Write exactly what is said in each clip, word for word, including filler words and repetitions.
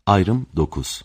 Ayrım dokuz.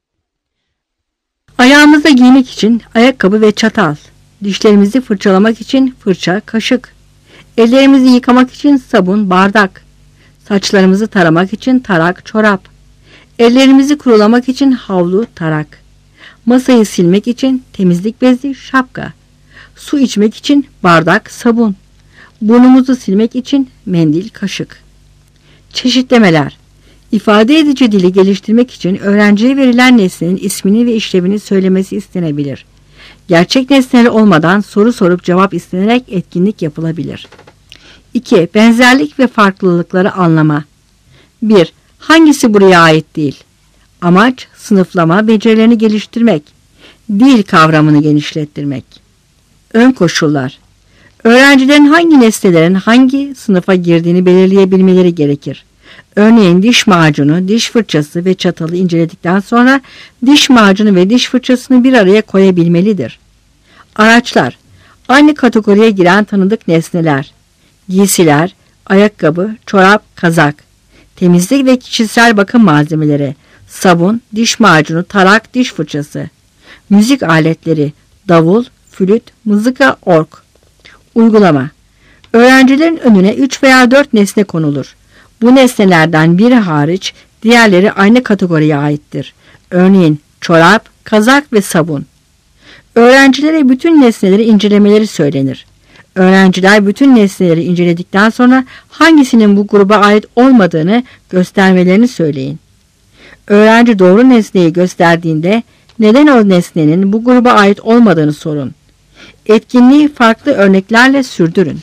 Ayağımıza giymek için ayakkabı ve çatal. Dişlerimizi fırçalamak için fırça, kaşık. Ellerimizi yıkamak için sabun, bardak. Saçlarımızı taramak için tarak, çorap. Ellerimizi kurulamak için havlu, tarak. Masayı silmek için temizlik bezi, şapka. Su içmek için bardak, sabun. Burnumuzu silmek için mendil, kaşık. Çeşitlemeler. İfade edici dili geliştirmek için öğrenciye verilen nesnenin ismini ve işlevini söylemesi istenebilir. Gerçek nesneler olmadan soru sorup cevap istenerek etkinlik yapılabilir. iki. Benzerlik ve farklılıkları anlama. bir. Hangisi buraya ait değil? Amaç, sınıflama becerilerini geliştirmek. Dil kavramını genişlettirmek. Ön koşullar. Öğrencilerin hangi nesnelerin hangi sınıfa girdiğini belirleyebilmeleri gerekir. Örneğin diş macunu, diş fırçası ve çatalı inceledikten sonra diş macunu ve diş fırçasını bir araya koyabilmelidir. Araçlar. Aynı kategoriye giren tanıdık nesneler. Giysiler, ayakkabı, çorap, kazak. Temizlik ve kişisel bakım malzemeleri. Sabun, diş macunu, tarak, diş fırçası. Müzik aletleri. Davul, flüt, mızıka, org. Uygulama. Öğrencilerin önüne üç veya dört nesne konulur. Bu nesnelerden biri hariç diğerleri aynı kategoriye aittir. Örneğin çorap, kazak ve sabun. Öğrencilere bütün nesneleri incelemeleri söylenir. Öğrenciler bütün nesneleri inceledikten sonra hangisinin bu gruba ait olmadığını göstermelerini söyleyin. Öğrenci doğru nesneyi gösterdiğinde neden o nesnenin bu gruba ait olmadığını sorun. Etkinliği farklı örneklerle sürdürün.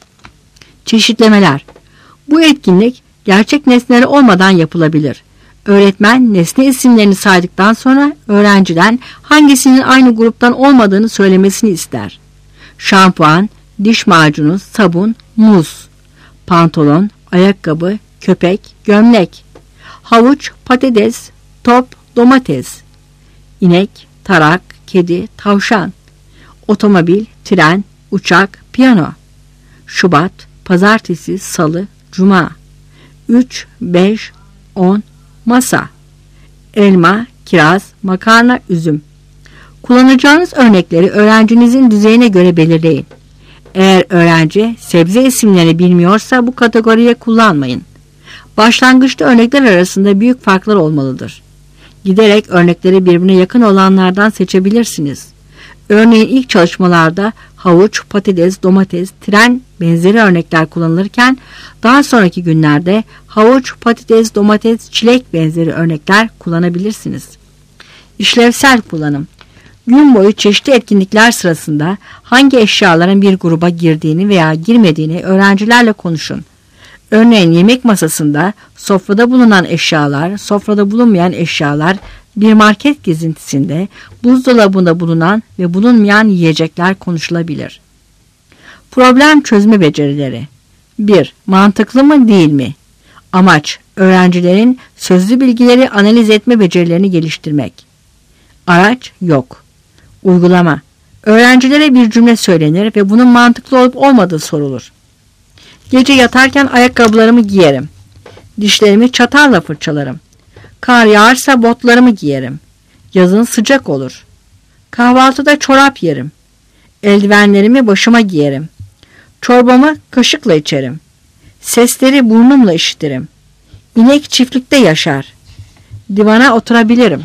Çeşitlemeler. Bu etkinlik gerçek nesneler olmadan yapılabilir. Öğretmen nesne isimlerini saydıktan sonra öğrenciden hangisinin aynı gruptan olmadığını söylemesini ister. Şampuan, diş macunu, sabun, muz, pantolon, ayakkabı, köpek, gömlek, havuç, patates, top, domates, inek, tarak, kedi, tavşan, otomobil, tren, uçak, piyano, Şubat, pazartesi, salı, cuma, üç, beş, on, masa, elma, kiraz, makarna, üzüm. Kullanacağınız örnekleri öğrencinizin düzeyine göre belirleyin. Eğer öğrenci sebze isimlerini bilmiyorsa bu kategoriye kullanmayın. Başlangıçta örnekler arasında büyük farklar olmalıdır. Giderek örnekleri birbirine yakın olanlardan seçebilirsiniz. Örneğin ilk çalışmalarda havuç, patates, domates, tren benzeri örnekler kullanılırken daha sonraki günlerde havuç, patates, domates, çilek benzeri örnekler kullanabilirsiniz. İşlevsel kullanım. Gün boyu çeşitli etkinlikler sırasında hangi eşyaların bir gruba girdiğini veya girmediğini öğrencilerle konuşun. Örneğin yemek masasında sofrada bulunan eşyalar, sofrada bulunmayan eşyalar, bir market gezintisinde buzdolabında bulunan ve bulunmayan yiyecekler konuşulabilir. Problem çözme becerileri. bir. Mantıklı mı değil mi? Amaç, öğrencilerin sözlü bilgileri analiz etme becerilerini geliştirmek. Araç yok. Uygulama. Öğrencilere bir cümle söylenir ve bunun mantıklı olup olmadığı sorulur. Gece yatarken ayakkabılarımı giyerim. Dişlerimi çatalla fırçalarım. Kar yağarsa botlarımı giyerim. Yazın sıcak olur. Kahvaltıda çorap yerim. Eldivenlerimi başıma giyerim. Çorbamı kaşıkla içerim. Sesleri burnumla işitirim. İnek çiftlikte yaşar. Divana oturabilirim.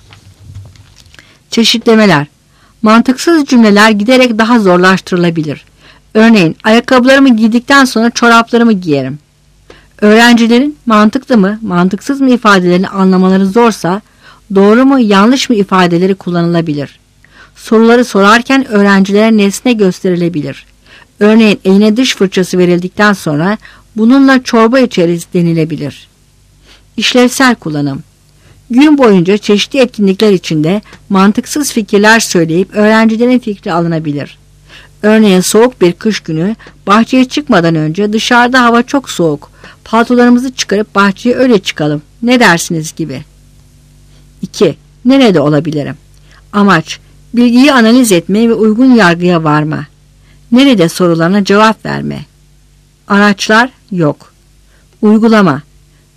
Çeşitlemeler. Mantıksız cümleler giderek daha zorlaştırılabilir. Örneğin ayakkabılarımı giydikten sonra çoraplarımı giyerim. Öğrencilerin mantıklı mı, mantıksız mı ifadelerini anlamaları zorsa doğru mu, yanlış mı ifadeleri kullanılabilir. Soruları sorarken öğrencilere nesne gösterilebilir. Örneğin eline diş fırçası verildikten sonra bununla çorba içeriz denilebilir. İşlevsel kullanım. Gün boyunca çeşitli etkinlikler içinde mantıksız fikirler söyleyip öğrencilerin fikri alınabilir. Örneğin soğuk bir kış günü bahçeye çıkmadan önce dışarıda hava çok soğuk, paltolarımızı çıkarıp bahçeye öyle çıkalım, ne dersiniz gibi. iki. Nerede olabilirim? Amaç, bilgiyi analiz etme ve uygun yargıya varma. Nerede sorularına cevap verme. Araçlar yok. Uygulama.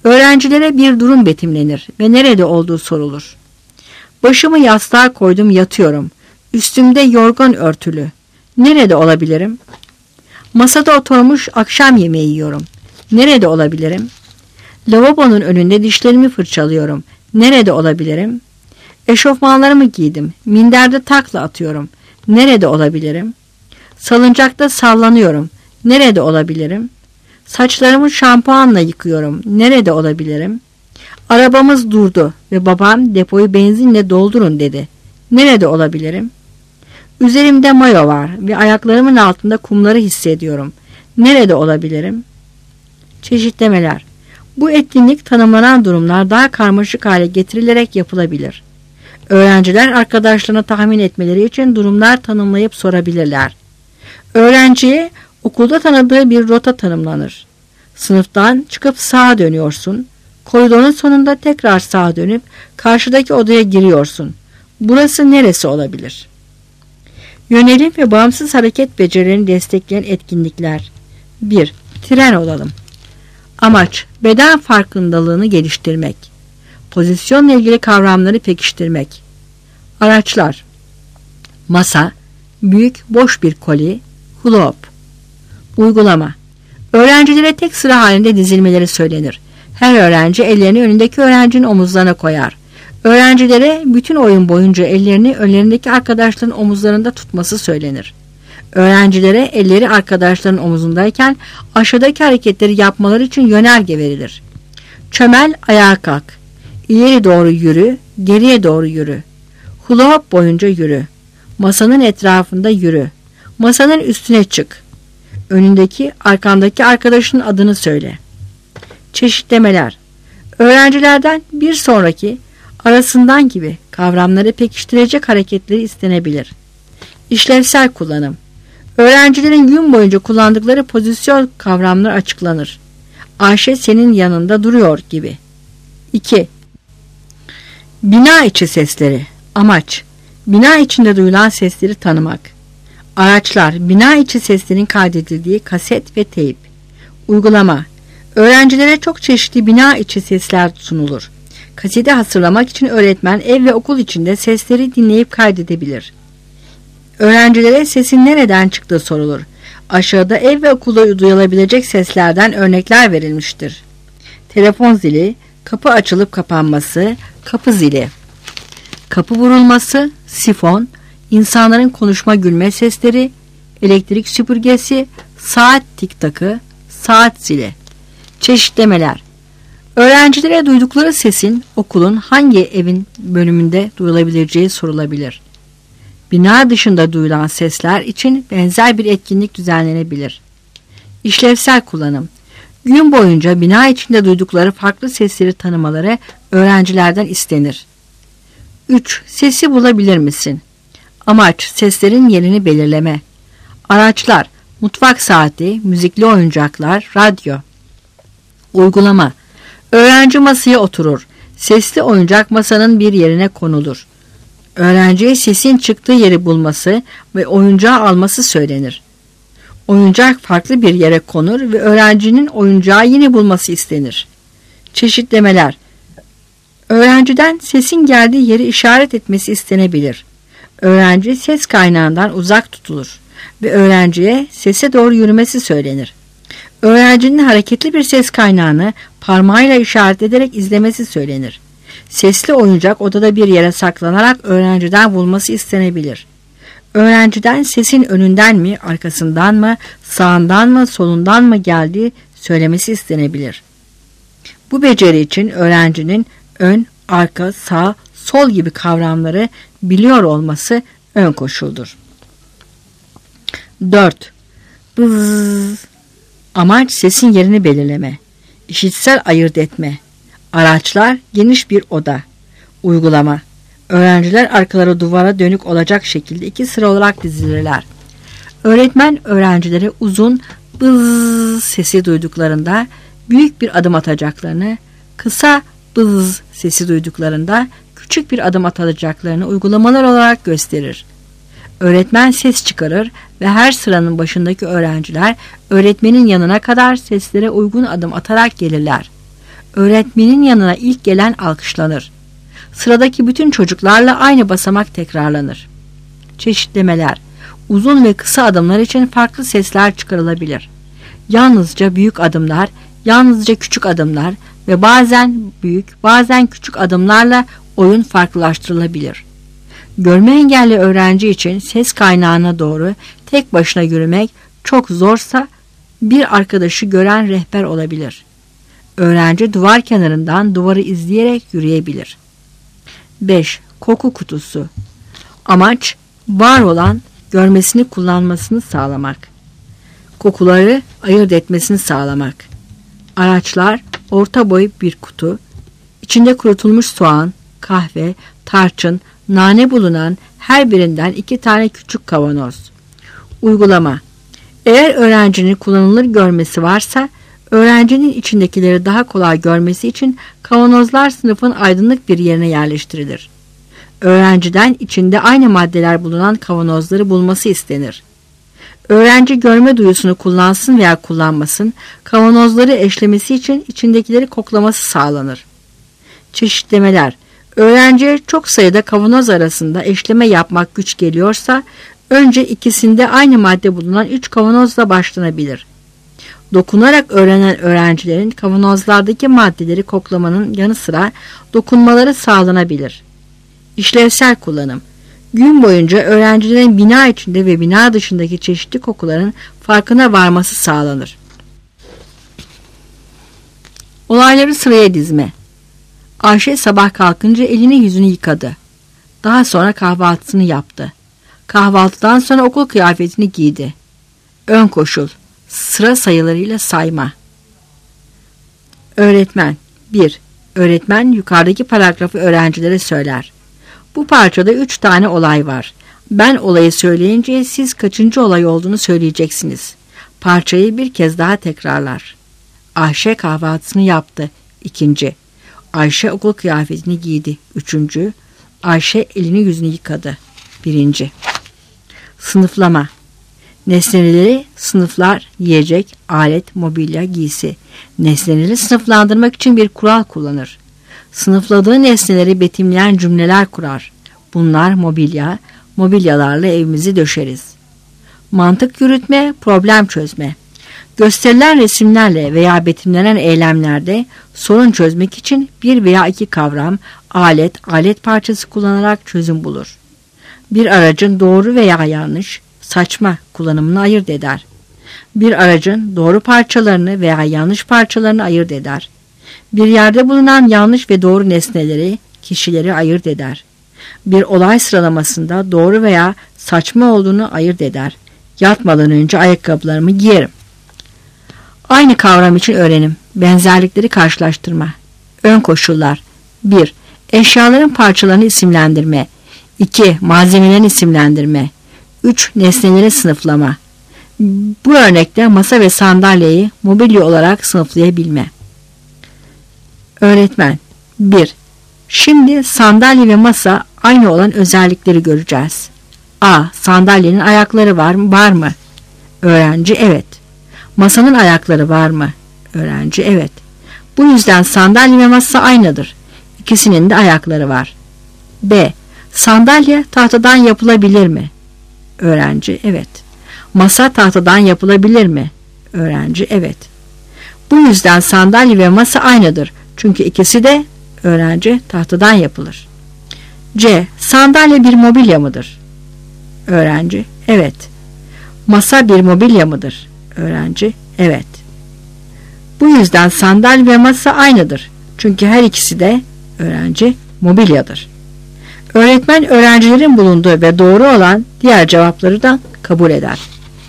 Öğrencilere bir durum betimlenir ve nerede olduğu sorulur. Başımı yastığa koydum, yatıyorum. Üstümde yorgan örtülü. Nerede olabilirim? Masada oturmuş akşam yemeği yiyorum. Nerede olabilirim? Lavabonun önünde dişlerimi fırçalıyorum. Nerede olabilirim? Eşofmanlarımı giydim. Minderde takla atıyorum. Nerede olabilirim? Salıncakta sallanıyorum. Nerede olabilirim? Saçlarımı şampuanla yıkıyorum. Nerede olabilirim? Arabamız durdu ve babam depoyu benzinle doldurun dedi. Nerede olabilirim? Üzerimde mayo var ve ayaklarımın altında kumları hissediyorum. Nerede olabilirim? Çeşitlemeler. Bu etkinlik tanımlanan durumlar daha karmaşık hale getirilerek yapılabilir. Öğrenciler arkadaşlarına tahmin etmeleri için durumlar tanımlayıp sorabilirler. Öğrenciye okulda tanıdığı bir rota tanımlanır. Sınıftan çıkıp sağa dönüyorsun. Koridorun sonunda tekrar sağa dönüp karşıdaki odaya giriyorsun. Burası neresi olabilir? Yönelim ve bağımsız hareket becerilerini destekleyen etkinlikler. bir. Tren olalım. Amaç, beden farkındalığını geliştirmek. Pozisyonla ilgili kavramları pekiştirmek. Araçlar: masa, büyük boş bir koli, hula hop. Uygulama: öğrencilere tek sıra halinde dizilmeleri söylenir. Her öğrenci ellerini önündeki öğrencinin omuzlarına koyar. Öğrencilere bütün oyun boyunca ellerini önlerindeki arkadaşların omuzlarında tutması söylenir. Öğrencilere elleri arkadaşların omuzundayken aşağıdaki hareketleri yapmaları için yönerge verilir. Çömel, ayağa kalk. İleri doğru yürü, geriye doğru yürü. Hula hop boyunca yürü. Masanın etrafında yürü. Masanın üstüne çık. Önündeki, arkandaki arkadaşının adını söyle. Çeşitlemeler. Öğrencilerden bir sonraki, arasından gibi kavramları pekiştirecek hareketleri istenebilir. İşlevsel kullanım. Öğrencilerin gün boyunca kullandıkları pozisyon kavramları açıklanır. Ayşe senin yanında duruyor gibi. iki. Bina içi sesleri. Amaç, bina içinde duyulan sesleri tanımak. Araçlar, bina içi seslerin kaydedildiği kaset ve teyp. Uygulama, öğrencilere çok çeşitli bina içi sesler sunulur. Kaseti hazırlamak için öğretmen ev ve okul içinde sesleri dinleyip kaydedebilir. Öğrencilere sesin nereden çıktığı sorulur. Aşağıda ev ve okulda duyulabilecek seslerden örnekler verilmiştir. Telefon zili, kapı açılıp kapanması, kapı zili. Kapı vurulması, sifon, insanların konuşma gülme sesleri, elektrik süpürgesi, saat tiktakı, saat zili. Çeşitlemeler. Öğrencilere duydukları sesin okulun hangi evin bölümünde duyulabileceği sorulabilir. Bina dışında duyulan sesler için benzer bir etkinlik düzenlenebilir. İşlevsel kullanım. Gün boyunca bina içinde duydukları farklı sesleri tanımaları öğrencilerden istenir. üç. Sesi bulabilir misin? Amaç, seslerin yerini belirleme. Araçlar, mutfak saati, müzikli oyuncaklar, radyo. Uygulama, öğrenci masaya oturur. Sesli oyuncak masanın bir yerine konulur. Öğrenciye sesin çıktığı yeri bulması ve oyuncağı alması söylenir. Oyuncak farklı bir yere konur ve öğrencinin oyuncağı yine bulması istenir. Çeşitlemeler. Öğrenciden sesin geldiği yeri işaret etmesi istenebilir. Öğrenci ses kaynağından uzak tutulur ve öğrenciye sese doğru yürümesi söylenir. Öğrencinin hareketli bir ses kaynağını parmağıyla işaret ederek izlemesi söylenir. Sesli oyuncak odada bir yere saklanarak öğrenciden bulması istenebilir. Öğrenciden sesin önünden mi, arkasından mı, sağından mı, solundan mı geldiği söylemesi istenebilir. Bu beceri için öğrencinin ön, arka, sağ, sol gibi kavramları biliyor olması ön koşuldur. dört. Bızz. Amaç sesin yerini belirleme. İşitsel ayırt etme. Araçlar geniş bir oda. Uygulama. Öğrenciler arkaları duvara dönük olacak şekilde iki sıra olarak dizilirler. Öğretmen öğrencilere uzun bızz sesi duyduklarında büyük bir adım atacaklarını, kısa bızz sesi duyduklarında küçük bir adım atacaklarını uygulamalar olarak gösterir. Öğretmen ses çıkarır ve her sıranın başındaki öğrenciler öğretmenin yanına kadar seslere uygun adım atarak gelirler. öğretmenin yanına ilk gelen alkışlanır. Sıradaki bütün çocuklarla aynı basamak tekrarlanır. Çeşitlemeler. Uzun ve kısa adımlar için farklı sesler çıkarılabilir. Yalnızca büyük adımlar, yalnızca küçük adımlar ve bazen büyük, bazen küçük adımlarla oyun farklılaştırılabilir. Görme engelli öğrenci için ses kaynağına doğru tek başına yürümek çok zorsa bir arkadaşı gören rehber olabilir. Öğrenci duvar kenarından duvarı izleyerek yürüyebilir. beş. Koku kutusu. Amaç var olan görmesini kullanmasını sağlamak. Kokuları ayırt etmesini sağlamak. Araçlar orta boy bir kutu, içinde kurutulmuş soğan, kahve, tarçın, nane bulunan her birinden iki tane küçük kavanoz. Uygulama. Eğer öğrencinin kullanılır görmesi varsa, öğrencinin içindekileri daha kolay görmesi için kavanozlar sınıfın aydınlık bir yerine yerleştirilir. Öğrenciden içinde aynı maddeler bulunan kavanozları bulması istenir. Öğrenci görme duyusunu kullansın veya kullanmasın, kavanozları eşlemesi için içindekileri koklaması sağlanır. Çeşitlemeler. Öğrenciye çok sayıda kavanoz arasında eşleme yapmak güç geliyorsa, önce ikisinde aynı madde bulunan üç kavanozla başlanabilir. Dokunarak öğrenen öğrencilerin kavanozlardaki maddeleri koklamanın yanı sıra dokunmaları sağlanabilir. İşlevsel kullanım. Gün boyunca öğrencilerin bina içinde ve bina dışındaki çeşitli kokuların farkına varması sağlanır. Olayları sıraya dizme. Ayşe sabah kalkınca elini yüzünü yıkadı. Daha sonra kahvaltısını yaptı. Kahvaltıdan sonra okul kıyafetini giydi. Ön koşul. Sıra sayılarıyla sayma. Öğretmen. bir. Öğretmen yukarıdaki paragrafı öğrencilere söyler. Bu parçada üç tane olay var. Ben olayı söyleyince siz kaçıncı olay olduğunu söyleyeceksiniz. Parçayı bir kez daha tekrarlar. Ayşe kahvaltısını yaptı. İkinci. Ayşe okul kıyafetini giydi. Üçüncü. Ayşe elini yüzünü yıkadı. Birinci. Sınıflama. Nesneleri sınıflar, yiyecek, alet, mobilya, giysi. Nesneleri sınıflandırmak için bir kural kullanır. Sınıfladığı nesneleri betimleyen cümleler kurar. Bunlar mobilya, mobilyalarla evimizi döşeriz. Mantık yürütme, problem çözme. Gösterilen resimlerle veya betimlenen eylemlerde sorun çözmek için bir veya iki kavram, alet, alet parçası kullanarak çözüm bulur. Bir aracın doğru veya yanlış, saçma kullanımını ayırt eder. Bir aracın doğru parçalarını veya yanlış parçalarını ayırt eder. Bir yerde bulunan yanlış ve doğru nesneleri, kişileri ayırt eder. Bir olay sıralamasında doğru veya saçma olduğunu ayırt eder. Yatmadan önce ayakkabılarımı giyerim. Aynı kavram için öğrenim. Benzerlikleri karşılaştırma. Ön koşullar. bir. Eşyaların parçalarını isimlendirme. iki. Malzemelerin isimlendirme. üç. Nesneleri sınıflama. Bu örnekte masa ve sandalyeyi mobilya olarak sınıflayabilme. Öğretmen. bir. Şimdi sandalye ve masa aynı olan özellikleri göreceğiz. A. Sandalyenin ayakları var mı? Var mı? Öğrenci. Evet. Masanın ayakları var mı? Öğrenci. Evet. Bu yüzden sandalye ve masa aynıdır. İkisinin de ayakları var. B. Sandalye tahtadan yapılabilir mi? Öğrenci. Evet. Masa tahtadan yapılabilir mi? Öğrenci. Evet. Bu yüzden sandalye ve masa aynıdır. Çünkü ikisi de öğrenci tahtadan yapılır. C. Sandalye bir mobilya mıdır? Öğrenci. Evet. Masa bir mobilya mıdır? Öğrenci. Evet. Bu yüzden sandalye ve masa aynıdır. Çünkü her ikisi de öğrenci mobilyadır. Öğretmen öğrencilerin bulunduğu ve doğru olan diğer cevapları da kabul eder.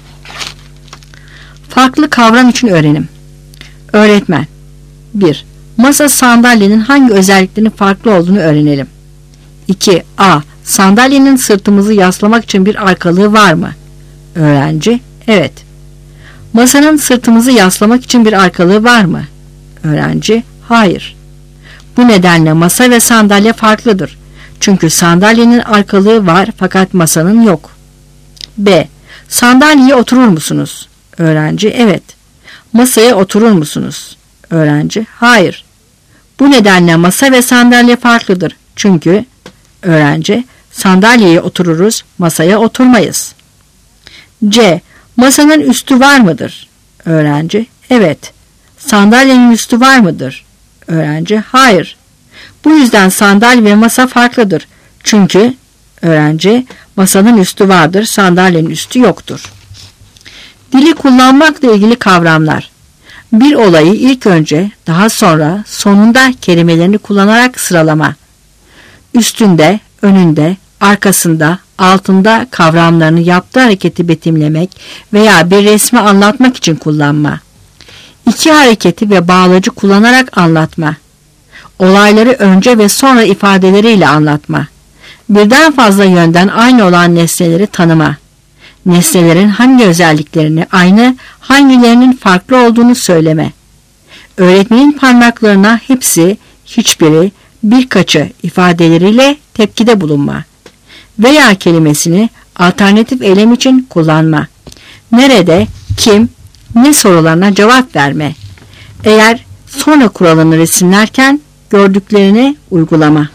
Farklı kavram için öğrenim. Öğretmen. bir. Masa sandalyenin hangi özelliklerinin farklı olduğunu öğrenelim. iki. A. Sandalyenin sırtımızı yaslamak için bir arkalığı var mı? Öğrenci. Evet. Masanın sırtımızı yaslamak için bir arkalığı var mı? Öğrenci. Hayır. Bu nedenle masa ve sandalye farklıdır. Çünkü sandalyenin arkalığı var fakat masanın yok. B. Sandalyeye oturur musunuz? Öğrenci. Evet. Masaya oturur musunuz? Öğrenci. Hayır. Bu nedenle masa ve sandalye farklıdır. Çünkü öğrenci, sandalyeye otururuz, masaya oturmayız. C. Masanın üstü var mıdır? Öğrenci, evet. Sandalyenin üstü var mıdır? Öğrenci, hayır. Bu yüzden sandalye ve masa farklıdır. Çünkü öğrenci, masanın üstü vardır, sandalyenin üstü yoktur. Dili kullanmakla ilgili kavramlar. Bir olayı ilk önce, daha sonra, sonunda kelimelerini kullanarak sıralama. Üstünde, önünde, arkasında, altında kavramlarını yaptığı hareketi betimlemek veya bir resmi anlatmak için kullanma. İki hareketi ve bağlacı kullanarak anlatma. Olayları önce ve sonra ifadeleriyle anlatma. Birden fazla yönden aynı olan nesneleri tanıma. Nesnelerin hangi özelliklerini aynı, hangilerinin farklı olduğunu söyleme. Öğretmenin parmaklarına hepsi, hiçbiri, birkaçı ifadeleriyle tepkide bulunma. Veya kelimesini alternatif eylem için kullanma. Nerede, kim, ne sorularına cevap verme. Eğer sonra kuralını resimlerken gördüklerini uygulama.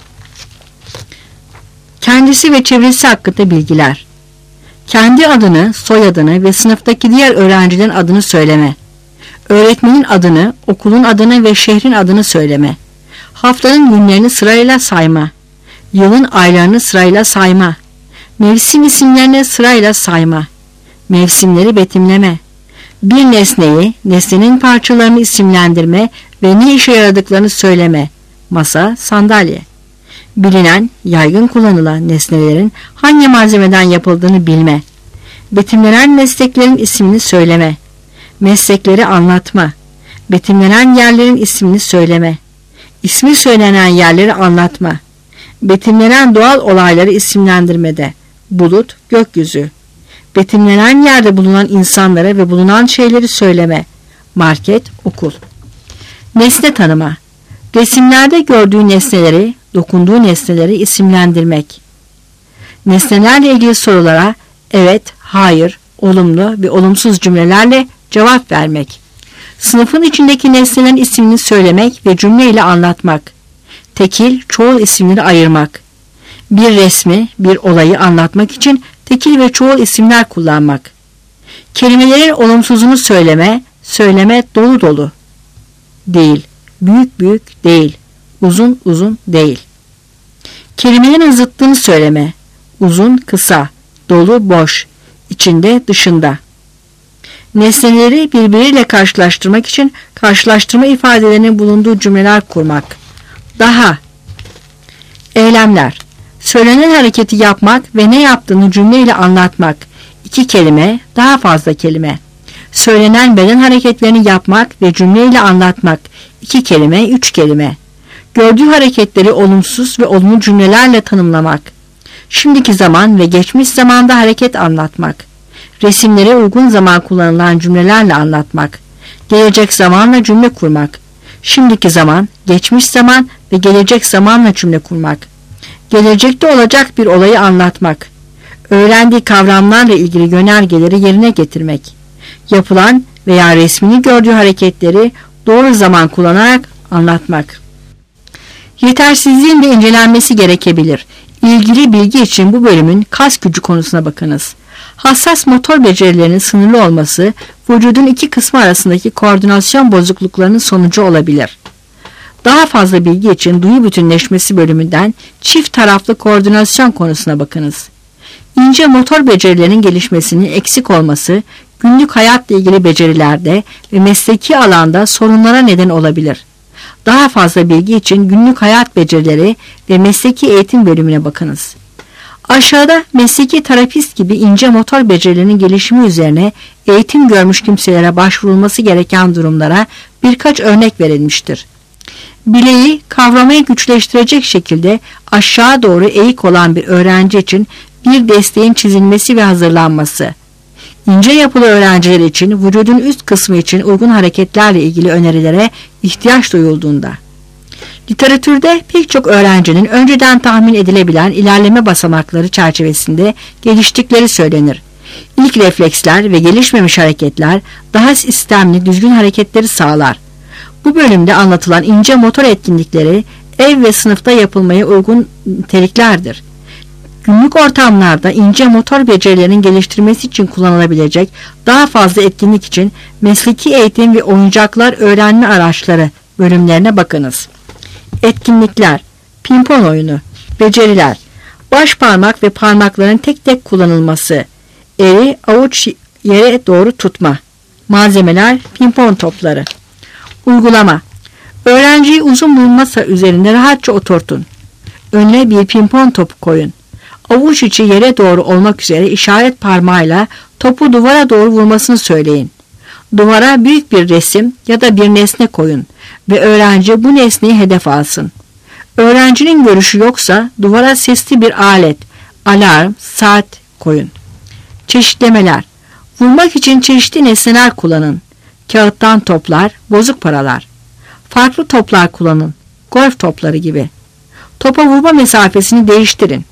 Kendisi ve çevresi hakkında bilgiler. Kendi adını, soyadını ve sınıftaki diğer öğrencilerin adını söyleme. Öğretmenin adını, okulun adını ve şehrin adını söyleme. Haftanın günlerini sırayla sayma. Yılın aylarını sırayla sayma. Mevsim isimlerini sırayla sayma. Mevsimleri betimleme. Bir nesneyi, nesnenin parçalarını isimlendirme ve ne işe yaradıklarını söyleme. Masa, sandalye. Bilinen, yaygın kullanılan nesnelerin hangi malzemeden yapıldığını bilme. Betimlenen mesleklerin ismini söyleme. Meslekleri anlatma. Betimlenen yerlerin ismini söyleme. İsmi söylenen yerleri anlatma. Betimlenen doğal olayları isimlendirmede. Bulut, gökyüzü. Betimlenen yerde bulunan insanlara ve bulunan şeyleri söyleme. Market, okul. Nesne tanıma. Resimlerde gördüğü nesneleri, dokunduğu nesneleri isimlendirmek. Nesnelerle ilgili sorulara evet, hayır, olumlu ve olumsuz cümlelerle cevap vermek. Sınıfın içindeki nesnelerin ismini söylemek ve cümleyle anlatmak. Tekil, çoğul isimleri ayırmak. Bir resmi, bir olayı anlatmak için tekil ve çoğul isimler kullanmak. Kelimelerin olumsuzunu söyleme, söyleme dolu dolu. Değil, büyük büyük değil, uzun uzun değil. Kelimelerin zıttını söyleme. Uzun kısa, dolu boş, içinde dışında. Nesneleri birbiriyle karşılaştırmak için karşılaştırma ifadelerinin bulunduğu cümleler kurmak. Daha. Eylemler. Söylenen hareketi yapmak ve ne yaptığını cümleyle anlatmak. İki kelime, daha fazla kelime. Söylenen beden hareketlerini yapmak ve cümleyle anlatmak. İki kelime, üç kelime. Gördüğü hareketleri olumsuz ve olumlu cümlelerle tanımlamak. Şimdiki zaman ve geçmiş zamanda hareket anlatmak. Resimlere uygun zaman kullanılan cümlelerle anlatmak. Gelecek zamanla cümle kurmak. Şimdiki zaman, geçmiş zaman ve gelecek zamanla cümle kurmak. Gelecekte olacak bir olayı anlatmak. Öğrendiği kavramlarla ilgili yönergeleri yerine getirmek. Yapılan veya resmini gördüğü hareketleri doğru zaman kullanarak anlatmak. Yetersizliğin de incelenmesi gerekebilir. İlgili bilgi için bu bölümün kas gücü konusuna bakınız. Hassas motor becerilerinin sınırlı olması, vücudun iki kısmı arasındaki koordinasyon bozukluklarının sonucu olabilir. Daha fazla bilgi için duyu bütünleşmesi bölümünden çift taraflı koordinasyon konusuna bakınız. İnce motor becerilerinin gelişmesinin eksik olması, günlük hayatla ilgili becerilerde ve mesleki alanda sorunlara neden olabilir. Daha fazla bilgi için günlük hayat becerileri ve mesleki eğitim bölümüne bakınız. Aşağıda mesleki terapist gibi ince motor becerilerinin gelişimi üzerine eğitim görmüş kimselere başvurulması gereken durumlara birkaç örnek verilmiştir. Bileği kavramayı güçleştirecek şekilde aşağı doğru eğik olan bir öğrenci için bir desteğin çizilmesi ve hazırlanması. İnce yapılı öğrenciler için vücudun üst kısmı için uygun hareketlerle ilgili önerilere ihtiyaç duyulduğunda. Literatürde pek çok öğrencinin önceden tahmin edilebilen ilerleme basamakları çerçevesinde geliştikleri söylenir. İlk refleksler ve gelişmemiş hareketler daha sistemli, düzgün hareketleri sağlar. Bu bölümde anlatılan ince motor etkinlikleri ev ve sınıfta yapılmaya uygun niteliklerdir. Günlük ortamlarda ince motor becerilerinin geliştirmesi için kullanılabilecek daha fazla etkinlik için mesleki eğitim ve oyuncaklar öğrenme araçları bölümlerine bakınız. Etkinlikler, pimpon oyunu, beceriler, baş parmak ve parmakların tek tek kullanılması, eli avuç yere doğru tutma, malzemeler, pimpon topları. Uygulama, öğrenciyi uzun bir masa üzerinde rahatça oturtun. Önüne bir pimpon topu koyun. Avuç içi yere doğru olmak üzere işaret parmağıyla topu duvara doğru vurmasını söyleyin. Duvara büyük bir resim ya da bir nesne koyun ve öğrenci bu nesneyi hedef alsın. Öğrencinin görüşü yoksa duvara sesli bir alet, alarm, saat koyun. Çeşitlemeler, vurmak için çeşitli nesneler kullanın. Kağıttan toplar, bozuk paralar. Farklı toplar kullanın, golf topları gibi. Topa vurma mesafesini değiştirin.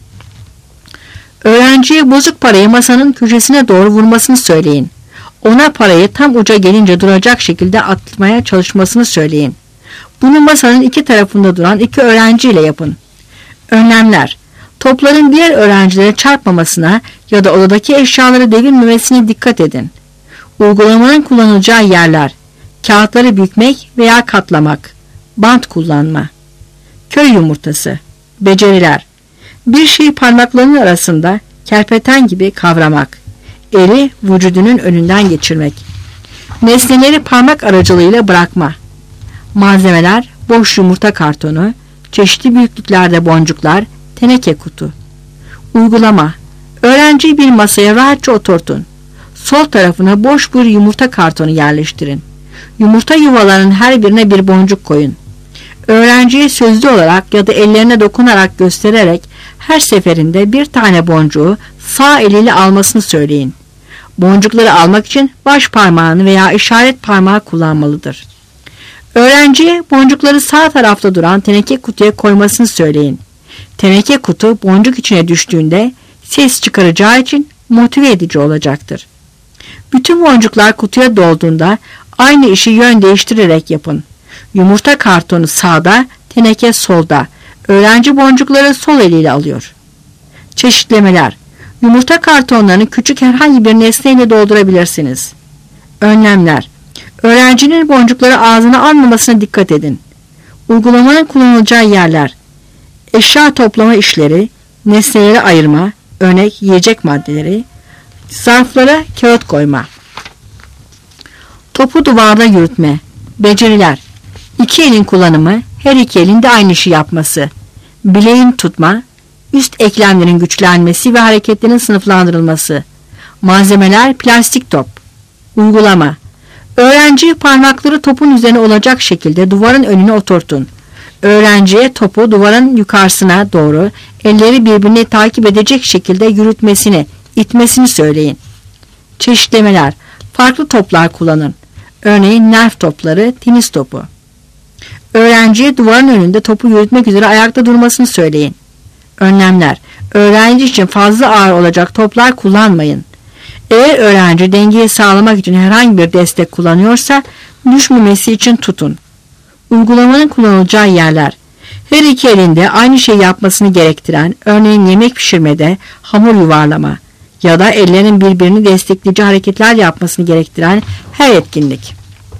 Öğrenciye bozuk parayı masanın köşesine doğru vurmasını söyleyin. Ona parayı tam uca gelince duracak şekilde atmaya çalışmasını söyleyin. Bunu masanın iki tarafında duran iki öğrenciyle yapın. Önlemler, topların diğer öğrencilere çarpmamasına ya da odadaki eşyaları devirmemesine dikkat edin. Uygulamanın kullanılacağı yerler, kağıtları bükmek veya katlamak, bant kullanma. Köy yumurtası, beceriler, bir şeyi parmaklarının arasında kerpeten gibi kavramak, eli vücudunun önünden geçirmek, nesneleri parmak aracılığıyla bırakma. Malzemeler, boş yumurta kartonu, çeşitli büyüklüklerde boncuklar, teneke kutu. Uygulama, öğrenciyi bir masaya rahatça oturtun. Sol tarafına boş bir yumurta kartonu yerleştirin. Yumurta yuvalarının her birine bir boncuk koyun. Öğrenciye sözlü olarak ya da ellerine dokunarak göstererek her seferinde bir tane boncuğu sağ eliyle almasını söyleyin. Boncukları almak için baş parmağını veya işaret parmağı kullanmalıdır. Öğrenciye boncukları sağ tarafta duran teneke kutuya koymasını söyleyin. Teneke kutu boncuk içine düştüğünde ses çıkaracağı için motive edici olacaktır. Bütün boncuklar kutuya dolduğunda aynı işi yön değiştirerek yapın. Yumurta kartonu sağda, teneke solda. Öğrenci boncukları sol eliyle alıyor. Çeşitlemeler, yumurta kartonlarını küçük herhangi bir nesneyle doldurabilirsiniz. Önlemler, öğrencinin boncukları ağzına almamasına dikkat edin. Uygulamanın kullanılacağı yerler, eşya toplama işleri, nesneleri ayırma, örnek yiyecek maddeleri, zarflara kağıt koyma. Topu duvarda yürütme, beceriler, iki elin kullanımı, her iki elin de aynı işi yapması, bileğin tutma, üst eklemlerin güçlenmesi ve hareketlerin sınıflandırılması, malzemeler plastik top. Uygulama, öğrenci parmakları topun üzerine olacak şekilde duvarın önüne oturtun. Öğrenciye topu duvarın yukarısına doğru elleri birbirini takip edecek şekilde yürütmesini, itmesini söyleyin. Çeşitlemeler, farklı toplar kullanın. Örneğin nerf topları, tenis topu. Öğrenciye duvarın önünde topu yürütmek üzere ayakta durmasını söyleyin. Önlemler, öğrenci için fazla ağır olacak toplar kullanmayın. Eğer öğrenci dengeyi sağlamak için herhangi bir destek kullanıyorsa düşmemesi için tutun. Uygulamanın kullanılacağı yerler, her iki elinde aynı şeyi yapmasını gerektiren, örneğin yemek pişirmede hamur yuvarlama ya da ellerin birbirini destekleyici hareketler yapmasını gerektiren her etkinlik.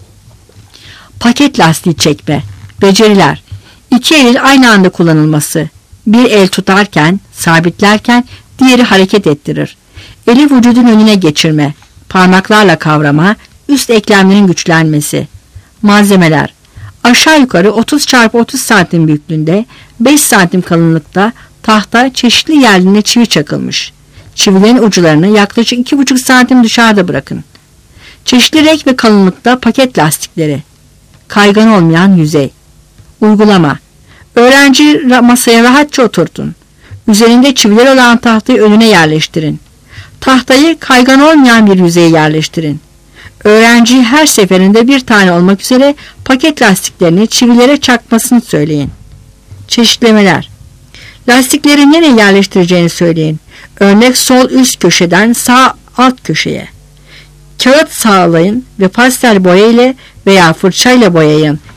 Paket lastiği çekme, beceriler, iki elin aynı anda kullanılması, bir el tutarken, sabitlerken diğeri hareket ettirir. Eli vücudun önüne geçirme, parmaklarla kavrama, üst eklemlerin güçlenmesi. Malzemeler, aşağı yukarı otuz çarpı otuz santim büyüklüğünde, beş santim kalınlıkta tahta çeşitli yerlerine çivi çakılmış. Çivilerin uçlarını yaklaşık iki buçuk santim dışarıda bırakın. Çeşitli renk ve kalınlıkta paket lastikleri. Kaygan olmayan yüzey. Uygulama, öğrenci masaya rahatça oturtun. Üzerinde çiviler olan tahtayı önüne yerleştirin. Tahtayı kaygan olmayan bir yüzeye yerleştirin. Öğrenciyi her seferinde bir tane olmak üzere paket lastiklerini çivilere çakmasını söyleyin. Çeşitlemeler, lastikleri nereye yerleştireceğini söyleyin. Örnek sol üst köşeden sağ alt köşeye. Kağıt sağlayın ve pastel boya ile veya fırçayla boyayın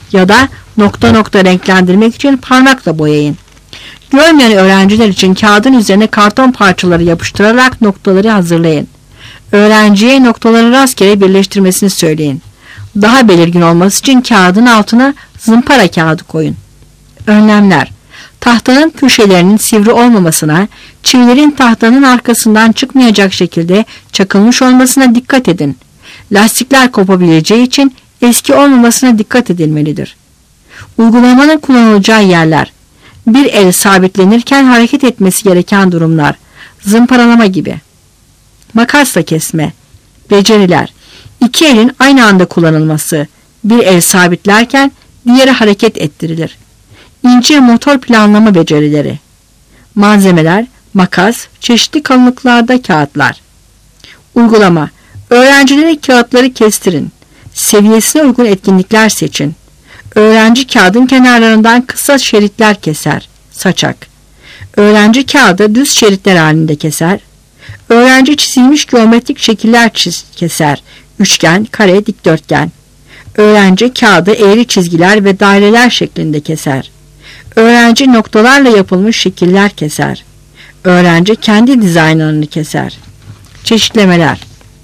ya da nokta nokta renklendirmek için parmakla boyayın. Görmeyen öğrenciler için kağıdın üzerine karton parçaları yapıştırarak noktaları hazırlayın. Öğrenciye noktaları rastgele birleştirmesini söyleyin. Daha belirgin olması için kağıdın altına zımpara kağıdı koyun. Önlemler: tahtanın köşelerinin sivri olmamasına, çivilerin tahtanın arkasından çıkmayacak şekilde çakılmış olmasına dikkat edin. Lastikler kopabileceği için eski olmamasına dikkat edilmelidir. Uygulamanın kullanılacağı yerler: bir el sabitlenirken hareket etmesi gereken durumlar, zımparalama gibi. Makasla kesme. Beceriler: İki elin aynı anda kullanılması, bir el sabitlerken diğeri hareket ettirilir. İnce motor planlama becerileri. Malzemeler: makas, çeşitli kalınlıklarda kağıtlar. Uygulama: öğrencilere kağıtları kestirin. Seviyesine uygun etkinlikler seçin. Öğrenci kağıdın kenarlarından kısa şeritler keser. Saçak. Öğrenci kağıdı düz şeritler halinde keser. Öğrenci çizilmiş geometrik şekiller çiz keser. Üçgen, kare, dikdörtgen. Öğrenci kağıdı eğri çizgiler ve daireler şeklinde keser. Öğrenci noktalarla yapılmış şekiller keser. Öğrenci kendi dizaynlarını keser. Çeşitlemeler: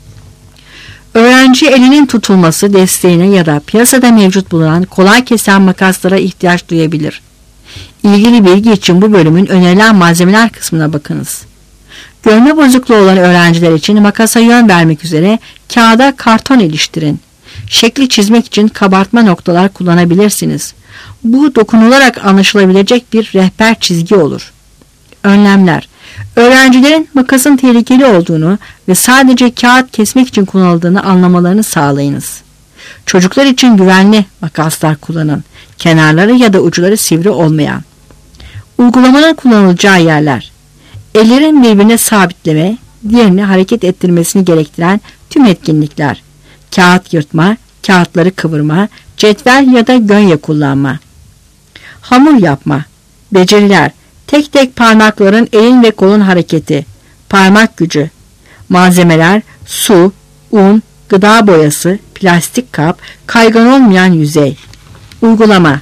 öğrenci elinin tutulması desteğine ya da piyasada mevcut bulunan kolay kesen makaslara ihtiyaç duyabilir. İlgili bilgi için bu bölümün önerilen malzemeler kısmına bakınız. Görme bozukluğu olan öğrenciler için makasa yön vermek üzere kağıda karton iliştirin. Şekli çizmek için kabartma noktalar kullanabilirsiniz. Bu dokunularak anlaşılabilecek bir rehber çizgi olur. Önlemler: öğrencilerin makasın tehlikeli olduğunu ve sadece kağıt kesmek için kullanıldığını anlamalarını sağlayınız. Çocuklar için güvenli makaslar kullanın. Kenarları ya da uçları sivri olmayan. Uygulamanın kullanılacağı yerler: ellerin birbirine sabitleme, diğerini hareket ettirmesini gerektiren tüm etkinlikler. Kağıt yırtma, kağıtları kıvırma, cetvel ya da gönye kullanma. Hamur yapma. Beceriler: tek tek parmakların elin ve kolun hareketi, parmak gücü. Malzemeler: su, un, gıda boyası, plastik kap, kaygan olmayan yüzey. Uygulama: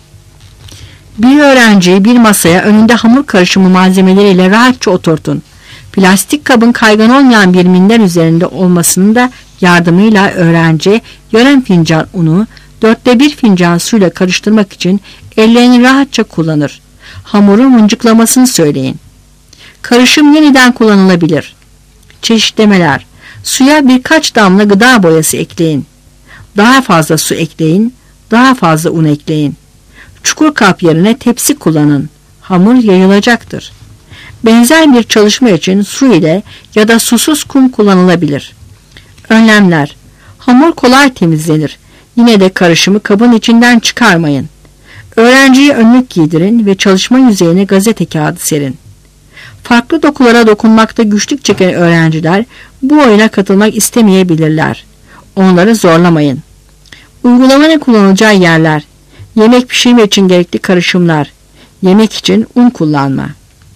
bir öğrenciyi bir masaya önünde hamur karışımı malzemeleriyle rahatça oturtun. Plastik kabın kaygan olmayan bir minder üzerinde olmasının da yardımıyla öğrenci yarım fincan unu dörtte bir fincan suyla karıştırmak için ellerini rahatça kullanır. Hamurun mıncıklamasını söyleyin. Karışım yeniden kullanılabilir. Çeşitlemeler: suya birkaç damla gıda boyası ekleyin. Daha fazla su ekleyin. Daha fazla un ekleyin. Çukur kap yerine tepsi kullanın. Hamur yayılacaktır. Benzer bir çalışma için su ile ya da susuz kum kullanılabilir. Önlemler: hamur kolay temizlenir. Yine de karışımı kabın içinden çıkarmayın. Öğrenciye önlük giydirin ve çalışma yüzeyine gazete kağıdı serin. Farklı dokulara dokunmakta güçlük çeken öğrenciler bu oyuna katılmak istemeyebilirler. Onları zorlamayın. Uygulamanın kullanılacağı yerler: yemek pişirme için gerekli karışımlar, yemek için un kullanma.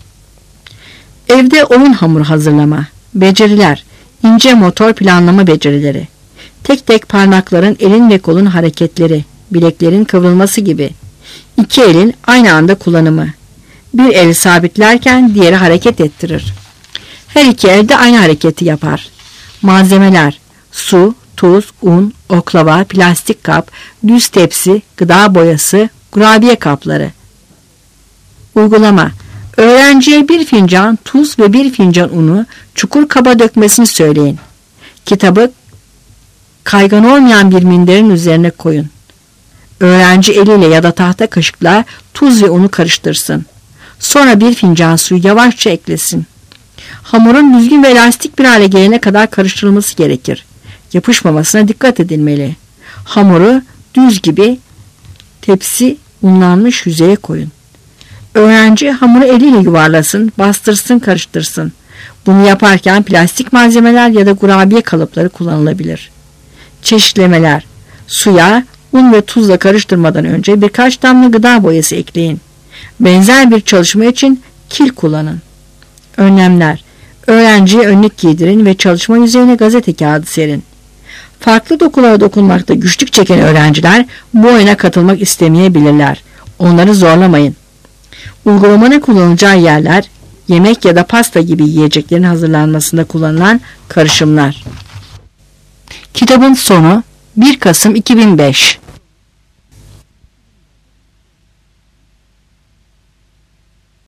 Evde oyun hamuru hazırlama. Beceriler: ince motor planlama becerileri, tek tek parmakların elin ve kolun hareketleri, bileklerin kıvrılması gibi. İki elin aynı anda kullanımı. Bir eli sabitlerken diğeri hareket ettirir. Her iki el de aynı hareketi yapar. Malzemeler: su, tuz, un, oklava, plastik kap, düz tepsi, gıda boyası, kurabiye kapları. Uygulama: öğrenciye bir fincan tuz ve bir fincan unu çukur kaba dökmesini söyleyin. Kitabı kaygan olmayan bir minderin üzerine koyun. Öğrenci eliyle ya da tahta kaşıkla tuz ve unu karıştırsın. Sonra bir fincan suyu yavaşça eklesin. Hamurun düzgün ve elastik bir hale gelene kadar karıştırılması gerekir. Yapışmamasına dikkat edilmeli. Hamuru düz gibi tepsi unlanmış yüzeye koyun. Öğrenci hamuru eliyle yuvarlasın, bastırsın, karıştırsın. Bunu yaparken plastik malzemeler ya da kurabiye kalıpları kullanılabilir. Çeşitlemeler: suya un ve tuzla karıştırmadan önce birkaç damla gıda boyası ekleyin. Benzer bir çalışma için kil kullanın. Önlemler: öğrenciye önlük giydirin ve çalışma yüzeyine gazete kağıdı serin. Farklı dokulara dokunmakta güçlük çeken öğrenciler bu oyuna katılmak istemeyebilirler. Onları zorlamayın. Uygulamada kullanılacağı yerler, yemek ya da pasta gibi yiyeceklerin hazırlanmasında kullanılan karışımlar. Kitabın sonu bir Kasım iki bin beş.